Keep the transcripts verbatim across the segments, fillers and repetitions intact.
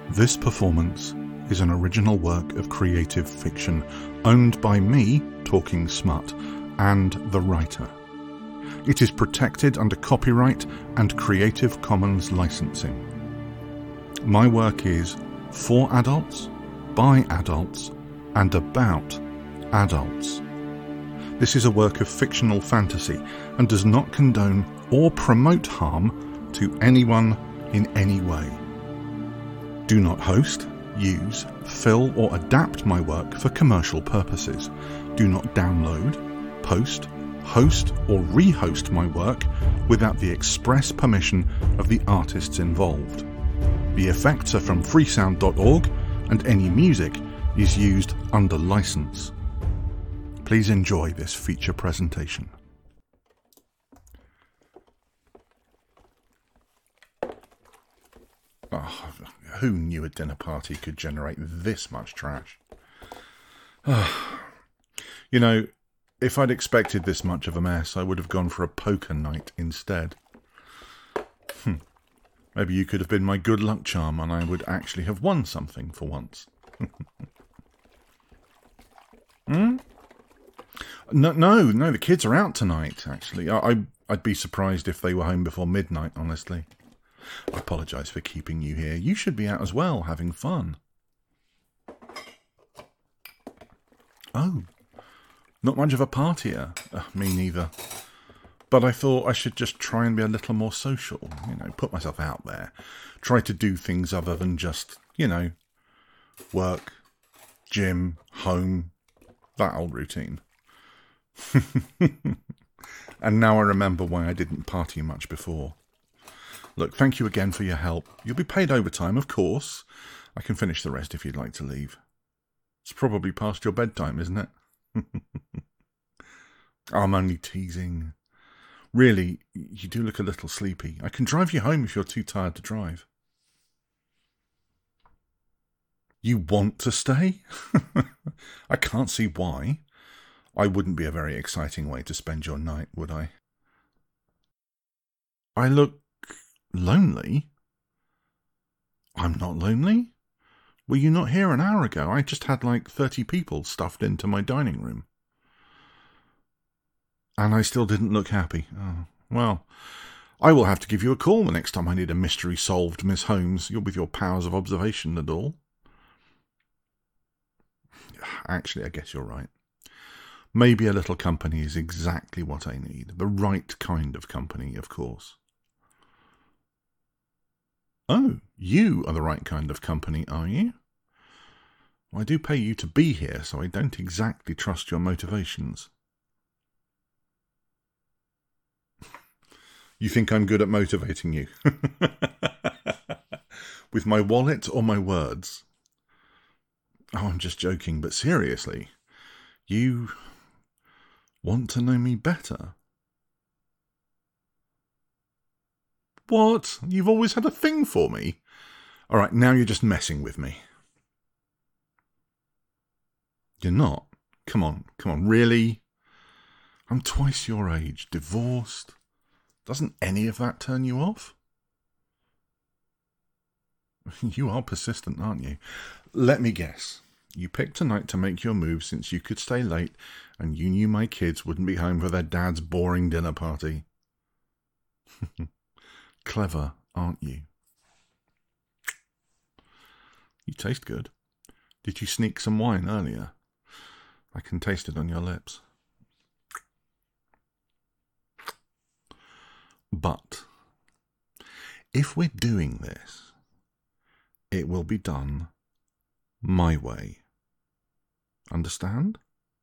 This performance is an original work of creative fiction owned by me, Talking Smut, and the writer. It is protected under copyright and Creative Commons licensing. My work is for adults, by adults, and about adults. This is a work of fictional fantasy and does not condone or promote harm to anyone in any way. Do not host, use, fill or adapt my work for commercial purposes. Do not download, post, host or rehost my work without the express permission of the artists involved. The effects are from freesound dot org and any music is used under license. Please enjoy this feature presentation. Oh, who knew a dinner party could generate this much trash? Oh, you know, if I'd expected this much of a mess, I would have gone for a poker night instead. Hmm. Maybe you could have been my good luck charm and I would actually have won something for once. Hmm? No, no, no, the kids are out tonight, actually. I, I, I'd be surprised if they were home before midnight, honestly. I apologise for keeping you here. You should be out as well, having fun. Oh, not much of a partier. Uh, me neither. But I thought I should just try and be a little more social, you know, put myself out there. Try to do things other than just, you know, work, gym, home, that old routine. And now I remember why I didn't party much before. Look, thank you again for your help. You'll be paid overtime, of course. I can finish the rest if you'd like to leave. It's probably past your bedtime, isn't it? I'm only teasing. Really, you do look a little sleepy. I can drive you home if you're too tired to drive. You want to stay? I can't see why. I wouldn't be a very exciting way to spend your night, would I? I look lonely? I'm not lonely. Were you not here an hour ago? I just had like thirty people stuffed into my dining room. And I still didn't look happy. Oh, well, I will have to give you a call the next time I need a mystery solved, Miss Holmes. You're with your powers of observation and all. Actually, I guess you're right. Maybe a little company is exactly what I need. The right kind of company, of course. Oh, you are the right kind of company, are you? Well, I do pay you to be here, so I don't exactly trust your motivations. You think I'm good at motivating you? With my wallet or my words? Oh, I'm just joking, but seriously, you want to know me better? What? You've always had a thing for me? All right, now you're just messing with me. You're not? Come on, come on, really? I'm twice your age, divorced. Doesn't any of that turn you off? You are persistent, aren't you? Let me guess. You picked tonight to make your move since you could stay late and you knew my kids wouldn't be home for their dad's boring dinner party. Clever, aren't you? You taste good. Did you sneak some wine earlier? I can taste it on your lips. But if we're doing this, it will be done my way. Understand?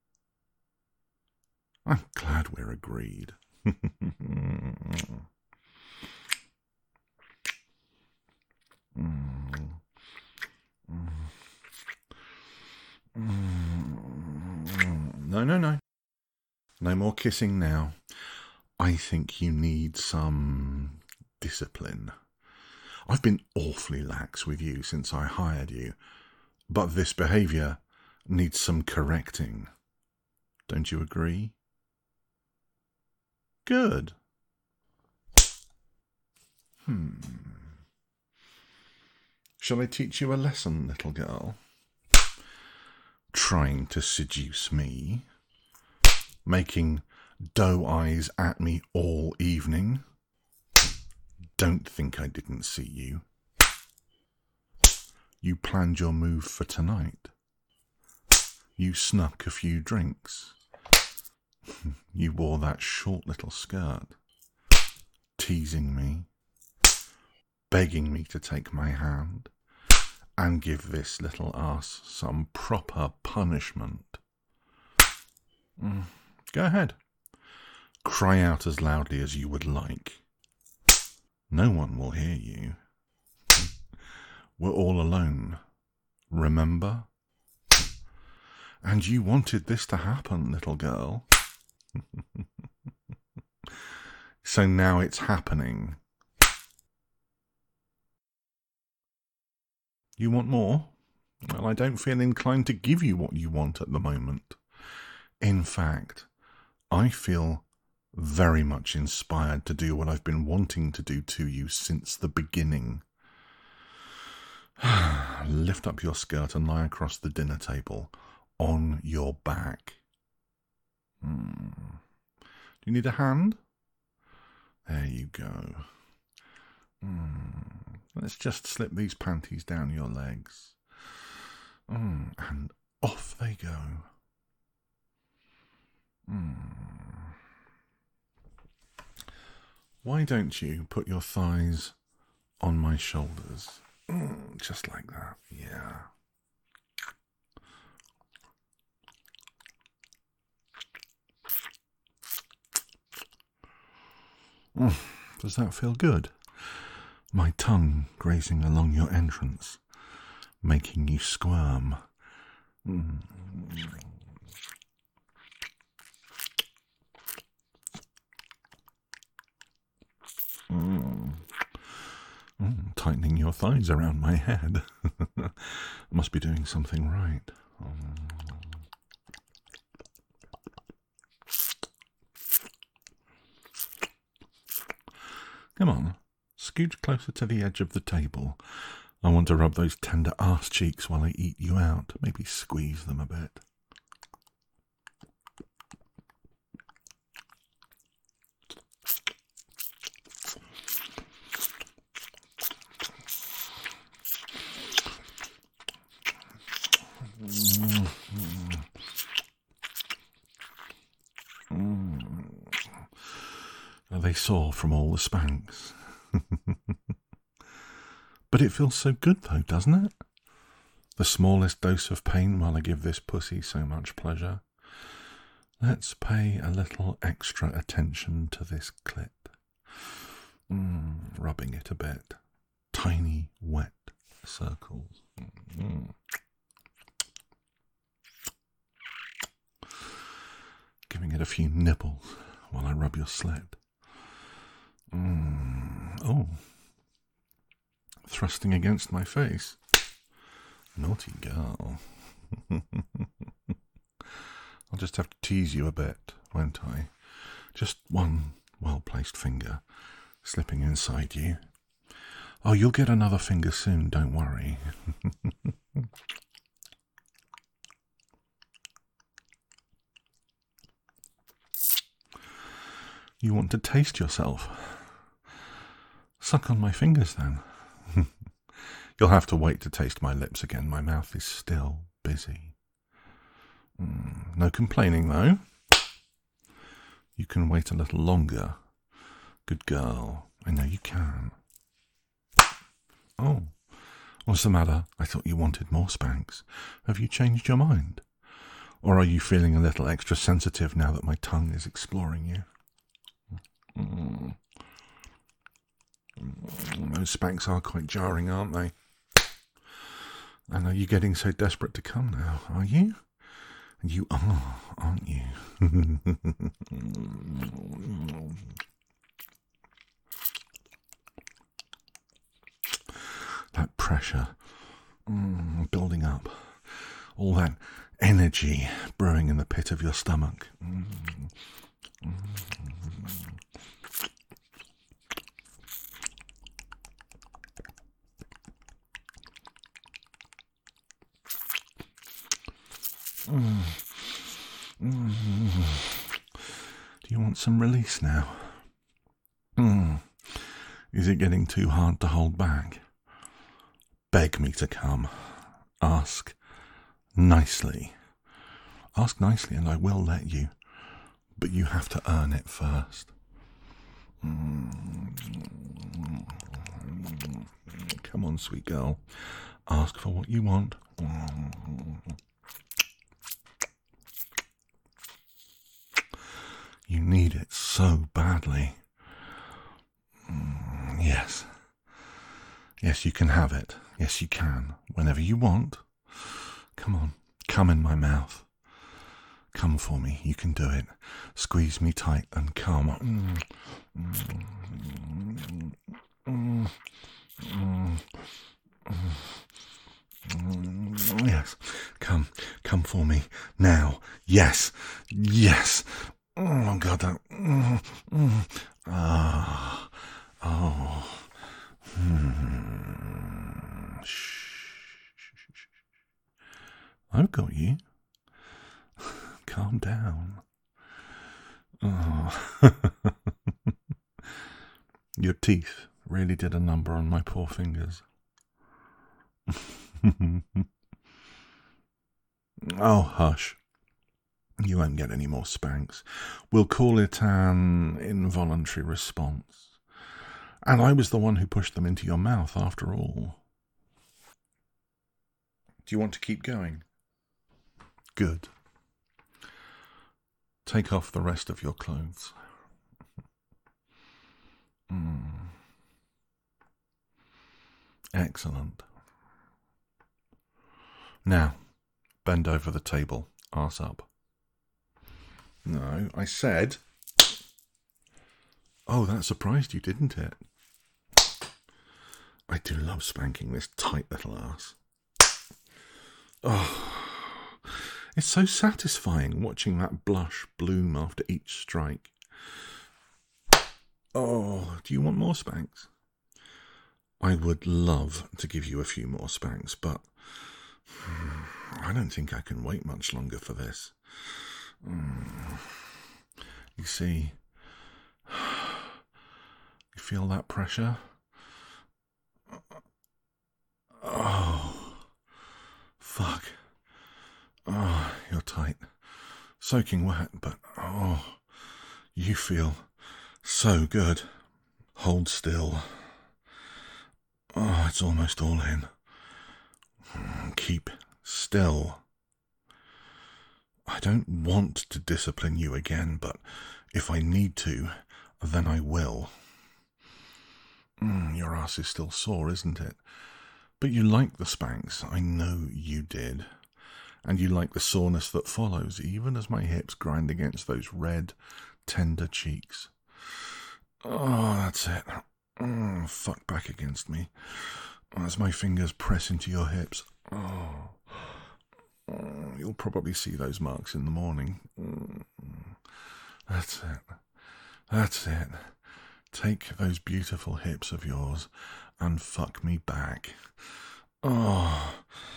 I'm glad we're agreed. Mm. Mm. Mm. No, no, no. No more kissing now. I think you need some discipline. I've been awfully lax with you since I hired you, but this behaviour needs some correcting. Don't you agree? Good. Hmm. Shall I teach you a lesson, little girl? Trying to seduce me? Making doe eyes at me all evening? Don't think I didn't see you. You planned your move for tonight. You snuck a few drinks. You wore that short little skirt, teasing me, begging me to take my hand and give this little ass some proper punishment. Mm. Go ahead. Cry out as loudly as you would like. No one will hear you. We're all alone, remember? And you wanted this to happen, little girl. So now it's happening. You want more? Well, I don't feel inclined to give you what you want at the moment. In fact, I feel very much inspired to do what I've been wanting to do to you since the beginning. Lift up your skirt and lie across the dinner table on your back. Hmm. Do you need a hand? There you go. Hmm. Let's just slip these panties down your legs. Hmm. And off they go. Hmm. Why don't you put your thighs on my shoulders? Mm, just like that, yeah. Mm, does that feel good? My tongue grazing along your entrance, making you squirm. Mm. Mm. Mm, tightening your thighs around my head. I must be doing something right. Um, come on, scooch closer to the edge of the table. I want to rub those tender arse cheeks while I eat you out. Maybe squeeze them a bit. Mm. Mm. Are they sore from all the spanks? But it feels so good though, doesn't it? The smallest dose of pain while I give this pussy so much pleasure. Let's pay a little extra attention to this clit. Mm, rubbing it a bit. Tiny, wet circles. Mm. Giving it a few nibbles while I rub your slit. Mm. Oh. Thrusting against my face. Naughty girl. I'll just have to tease you a bit, won't I? Just one well-placed finger slipping inside you. Oh, you'll get another finger soon, don't worry. You want to taste yourself? Suck on my fingers then. You'll have to wait to taste my lips again. My mouth is still busy. Mm, no complaining, though. You can wait a little longer. Good girl. I know you can. Oh, what's the matter? I thought you wanted more spanks. Have you changed your mind? Or are you feeling a little extra sensitive now that my tongue is exploring you? Mm. Mm, those spanks are quite jarring, aren't they? And are you getting so desperate to come now, are you? And you are, aren't you? That pressure mm, building up. All that energy brewing in the pit of your stomach. Mm. Mm. some release now? Mm. Is it getting too hard to hold back? Beg me to come. Ask nicely. Ask nicely and I will let you, but you have to earn it first. Mm. Come on, sweet girl. Ask for what you want. You need it so badly. Mm, yes. Yes, you can have it. Yes, you can. Whenever you want. Come on. Come in my mouth. Come for me. You can do it. Squeeze me tight and come. Mm, mm, mm, mm, mm, yes. Come. Come for me. Now. Yes. Yes. Oh, God. That. Mm, mm, ah. Oh. Hmm. Shh. I've got you. Calm down. Oh. Your teeth really did a number on my poor fingers. Oh, hush. You won't get any more spanks. We'll call it an involuntary response. And I was the one who pushed them into your mouth after all. Do you want to keep going? Good. Take off the rest of your clothes. Mm. Excellent. Now, bend over the table, arse up. No, I said... Oh, that surprised you, didn't it? I do love spanking this tight little ass. Oh, it's so satisfying watching that blush bloom after each strike. Oh, do you want more spanks? I would love to give you a few more spanks, but hmm, I don't think I can wait much longer for this. Mm. You see, you feel that pressure? Oh, fuck. Oh, you're tight. Soaking wet, but oh, you feel so good. Hold still. Oh, it's almost all in. Keep still. I don't want to discipline you again, but if I need to, then I will. Mm, your ass is still sore, isn't it? But you like the spanks, I know you did. And you like the soreness that follows, even as my hips grind against those red, tender cheeks. Oh, that's it. Oh, fuck back against me. As my fingers press into your hips. Oh, oh you'll probably see those marks in the morning. Oh, that's it. That's it. Take those beautiful hips of yours and fuck me back. Oh,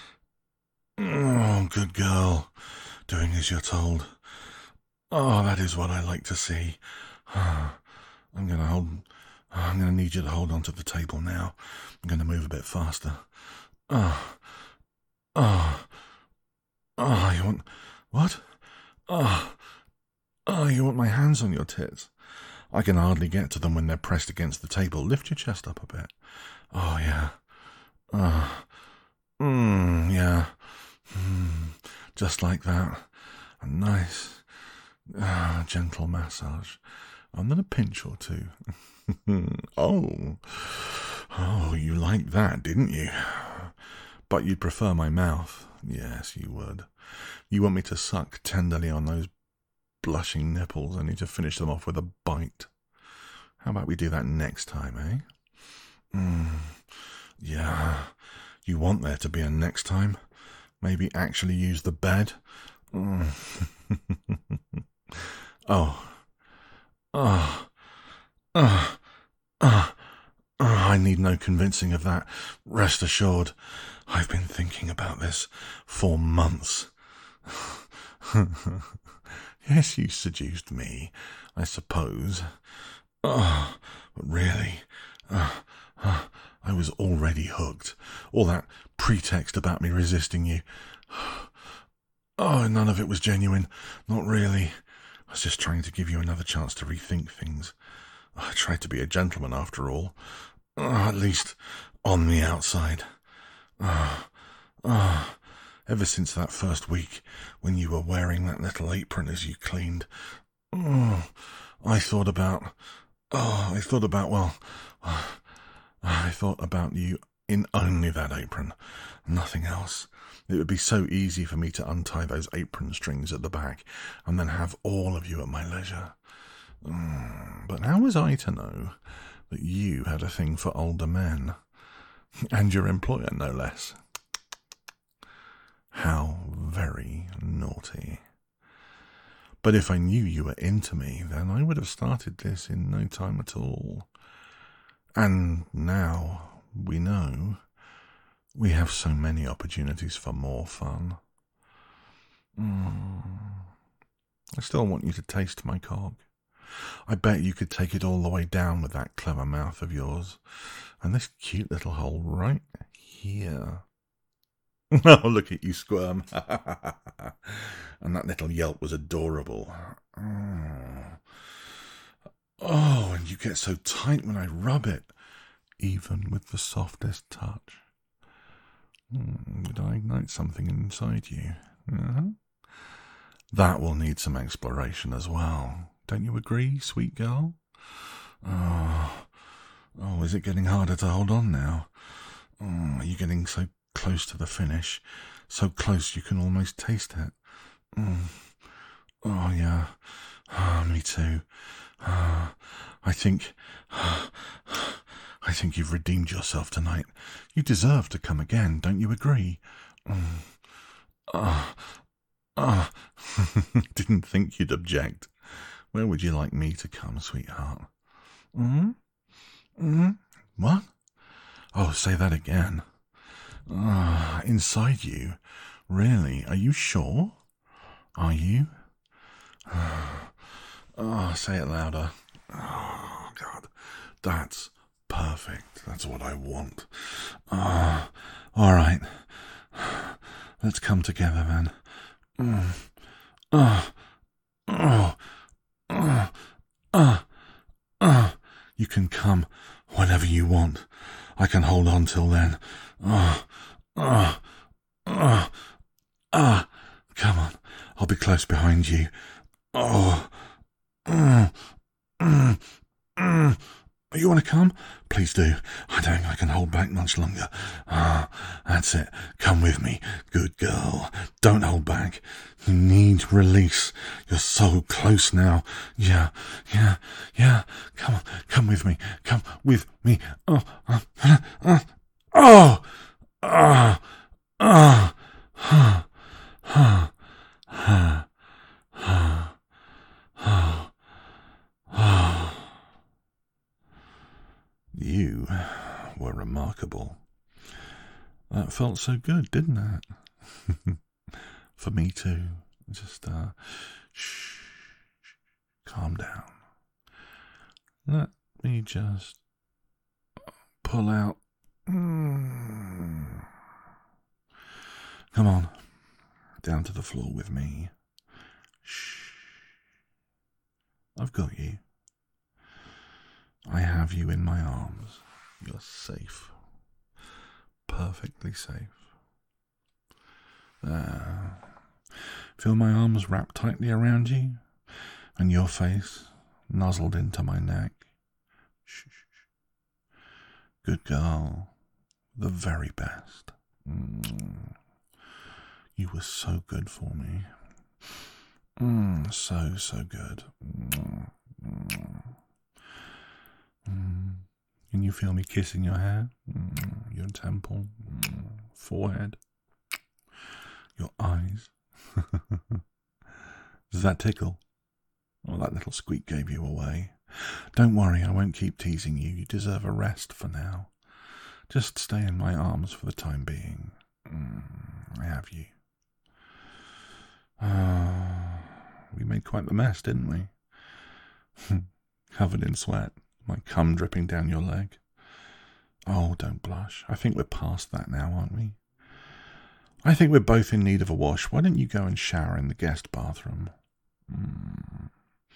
oh, good girl. Doing as you're told. Oh, that is what I like to see. I'm gonna hold. I'm gonna need you to hold onto the table now. I'm gonna move a bit faster. Oh, oh, oh. You want what? Oh, oh. You want my hands on your tits? I can hardly get to them when they're pressed against the table. Lift your chest up a bit. Oh yeah. Oh, mm, yeah. Mm, just like that. A nice, uh, gentle massage. And then a pinch or two. oh. Oh, you liked that, didn't you? But you'd prefer my mouth. Yes, you would. You want me to suck tenderly on those blushing nipples. I need to finish them off with a bite. How about we do that next time, eh? Mm, yeah. You want there to be a next time? Maybe actually use the bed? Mm. oh. Oh. Oh. Oh. Oh. I need no convincing of that. Rest assured, I've been thinking about this for months. Yes, you seduced me, I suppose. Oh, but really, uh, uh, I was already hooked. All that pretext about me resisting you. Oh, none of it was genuine. Not really. I was just trying to give you another chance to rethink things. I tried to be a gentleman after all. Oh, at least on the outside. Ah, oh, ah. Oh. Ever since that first week, when you were wearing that little apron as you cleaned, oh, I thought about, oh, I thought about, well, I thought about you in only that apron, nothing else. It would be so easy for me to untie those apron strings at the back and then have all of you at my leisure. Mm, but how was I to know that you had a thing for older men? And your employer, no less. How very naughty. But if I knew you were into me, then I would have started this in no time at all. And now we know we have so many opportunities for more fun. Mm. I still want you to taste my cock. I bet you could take it all the way down with that clever mouth of yours. And this cute little hole right here. Oh, look at you squirm. And that little yelp was adorable. Oh. Oh, and you get so tight when I rub it, even with the softest touch. Hmm, did I ignite something inside you? Uh-huh. That will need some exploration as well. Don't you agree, sweet girl? Oh, oh, is it getting harder to hold on now? Oh, are you getting so close to the finish? So close you can almost taste it. Mm. Oh, yeah. Oh, me too. Oh, I think... Oh, I think you've redeemed yourself tonight. You deserve to come again, don't you agree? Mm. Oh, oh. Didn't think you'd object. Where would you like me to come, sweetheart? Hmm? Hmm? What? Oh, say that again. Ah, oh, inside you? Really? Are you sure? Are you? Oh, say it louder. Oh, God. That's perfect. That's what I want. Ah, oh, all right. Let's come together then. Mm. Oh, oh, oh, oh, oh. You can come whenever you want. I can hold on till then. Oh, oh, oh, ah. Come on. I'll be close behind you. Oh, mm, mm, mm. You want to come? Please do. I don't think I can hold back much longer. Ah, that's it. Come with me. Good girl. Don't hold back. You need release. You're so close now. Yeah, yeah, yeah. Come on. Come with me. Come with me. Oh, oh, oh, oh, oh, oh, oh, oh, oh, oh, oh, oh. You were remarkable. That felt so good, didn't it? For me too. Just, uh, shh, shh, calm down. Let me just pull out. Mm. Come on, down to the floor with me. Shh. I've got you. I have you in my arms. You're safe. Perfectly safe. There. Feel my arms wrapped tightly around you, and your face nuzzled into my neck. Shh, shh, shh. Good girl. The very best. Mm. You were so good for me. Mm, so, so good. Mm. Mm. Mm. Can you feel me kissing your hair, mm. your temple, mm. forehead, your eyes? Does that tickle? Oh, that little squeak gave you away. Don't worry, I won't keep teasing you. You deserve a rest for now. Just stay in my arms for the time being. Mm. I have you. Ah. we made quite the mess, didn't we? Covered in sweat, my cum dripping down your leg. Oh, don't blush. I think we're past that now, aren't we? I think we're both in need of a wash. Why don't you go and shower in the guest bathroom? Mm.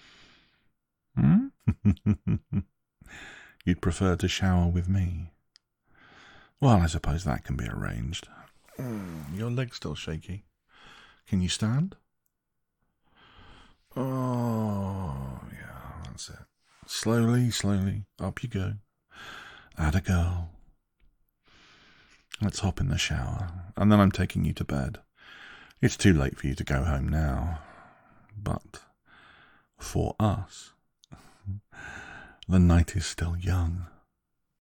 Hmm? You'd prefer to shower with me? Well, I suppose that can be arranged. Mm, your leg's still shaky. Can you stand? Oh, yeah, that's it. Slowly, slowly, up you go. Atta girl. Let's hop in the shower, and then I'm taking you to bed. It's too late for you to go home now. But for us, the night is still young.